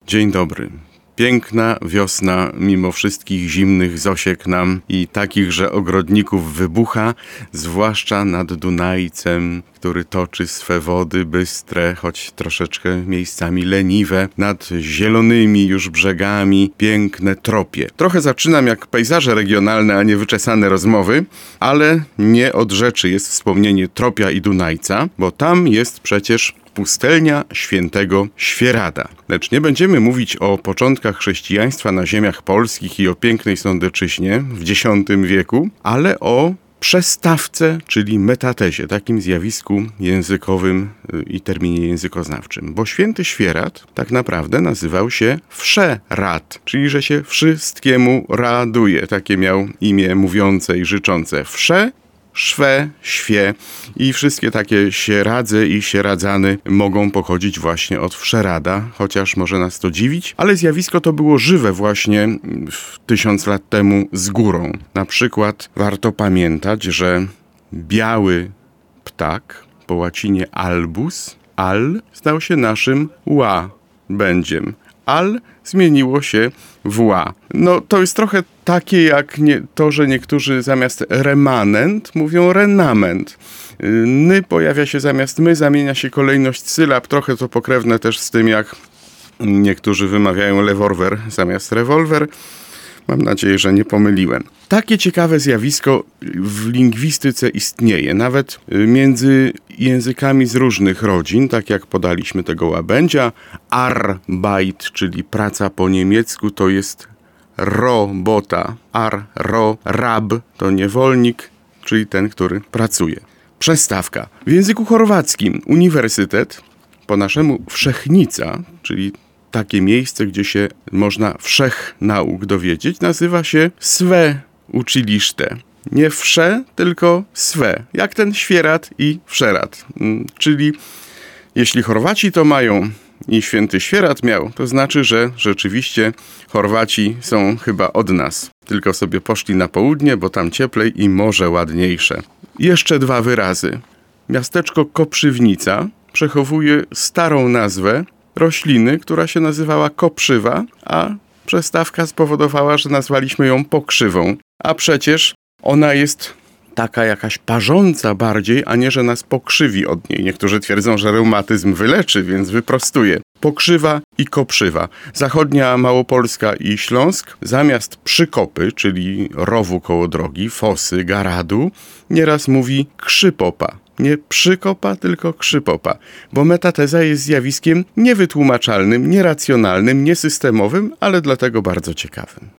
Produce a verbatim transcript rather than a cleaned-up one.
Dzień dobry. Piękna wiosna, mimo wszystkich zimnych zosiek nam i takich, że ogrodników wybucha, zwłaszcza nad Dunajcem, który toczy swe wody bystre, choć troszeczkę miejscami leniwe, nad zielonymi już brzegami, piękne tropie. Trochę zaczynam jak pejzaże regionalne, a nie wyczesane rozmowy, ale nie od rzeczy jest wspomnienie Tropia i Dunajca, bo tam jest przecież pustelnia świętego Świerada. Lecz nie będziemy mówić o początkach chrześcijaństwa na ziemiach polskich i o pięknej Sądeczyźnie w dziesiątym wieku, ale o przestawce, czyli metatezie, takim zjawisku językowym i terminie językoznawczym. Bo święty Świerad tak naprawdę nazywał się Wszerad, czyli że się wszystkiemu raduje. Takie miał imię mówiące i życzące. Wsze, szwe, świe i wszystkie takie sieradze i sieradzany mogą pochodzić właśnie od Wszerada, chociaż może nas to dziwić, ale zjawisko to było żywe właśnie w tysiąc lat temu z górą. Na przykład warto pamiętać, że biały ptak, po łacinie albus, al stał się naszym łabędziem. Al zmieniło się w ła. No to jest trochę takie jak nie, to, że niektórzy zamiast remanent mówią renament. Ny pojawia się zamiast my, zamienia się kolejność sylab. Trochę to pokrewne też z tym, jak niektórzy wymawiają leworwer zamiast rewolwer. Mam nadzieję, że nie pomyliłem. Takie ciekawe zjawisko w lingwistyce istnieje, nawet między językami z różnych rodzin, tak jak podaliśmy tego łabędzia. Arbeit, czyli praca po niemiecku, to jest robota. Ar, ro, rab to niewolnik, czyli ten, który pracuje. Przestawka. W języku chorwackim uniwersytet, po naszemu wszechnica, czyli takie miejsce, gdzie się można wszech nauk dowiedzieć, nazywa się swe uczyliszte. Nie wsze, tylko swe. Jak ten Świerad i Wszerad. Czyli jeśli Chorwaci to mają i święty Świerad miał, to znaczy, że rzeczywiście Chorwaci są chyba od nas. Tylko sobie poszli na południe, bo tam cieplej i morze ładniejsze. Jeszcze dwa wyrazy. Miasteczko Koprzywnica przechowuje starą nazwę rośliny, która się nazywała koprzywa, a przestawka spowodowała, że nazwaliśmy ją pokrzywą. A przecież ona jest taka jakaś parząca bardziej, a nie, że nas pokrzywi od niej. Niektórzy twierdzą, że reumatyzm wyleczy, więc wyprostuje. Pokrzywa i koprzywa. Zachodnia Małopolska i Śląsk zamiast przykopy, czyli rowu koło drogi, fosy, garadu, nieraz mówi krzypopa. Nie przykopa, tylko krzypopa, bo metateza jest zjawiskiem niewytłumaczalnym, nieracjonalnym, niesystemowym, ale dlatego bardzo ciekawym.